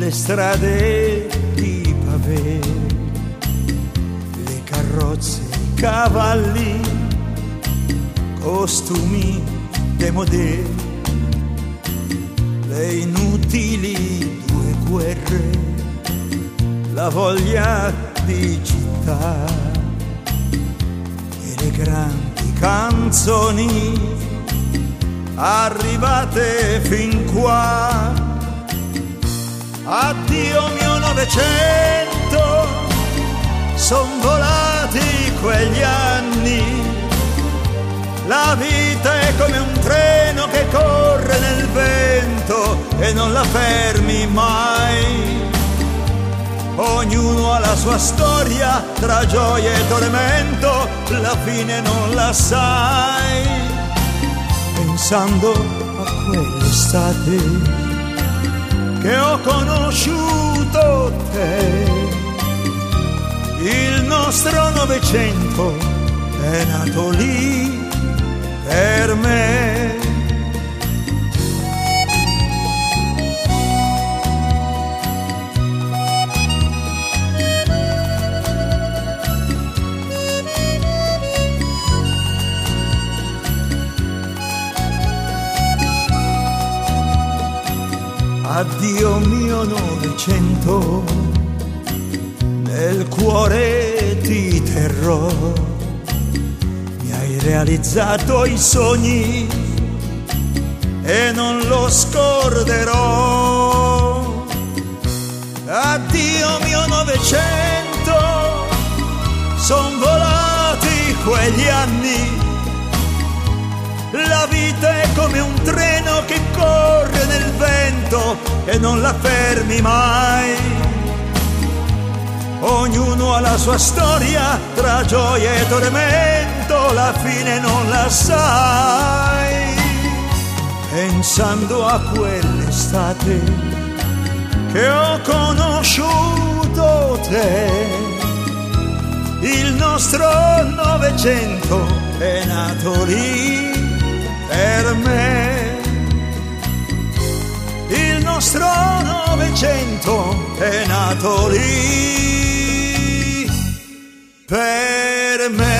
le strade di pavé, le carrozze, i cavalli, costumi démodé, le inutili due guerre, la voglia di città e le grandi canzoni arrivate fin qua. Addio mio Novecento, son volati quegli anni, la vita è come un treno che corre nel vento e non la fermi mai. Ognuno ha la sua storia, tra gioia e tormento, la fine non la sai. Pensando a quell'estate che ho conosciuto te, il nostro Novecento è nato lì per me. Addio mio Novecento, nel cuore ti terrò, mi hai realizzato i sogni e non lo scorderò. Addio mio Novecento, son volati quegli anni, la vita è come un treno che corre nel vento e non la fermi mai. Ognuno ha la sua storia, tra gioia e tormento, la fine non la sai. Pensando a quell'estate che ho conosciuto te, il nostro Novecento è nato lì per me. Il nostro Novecento è nato lì per me.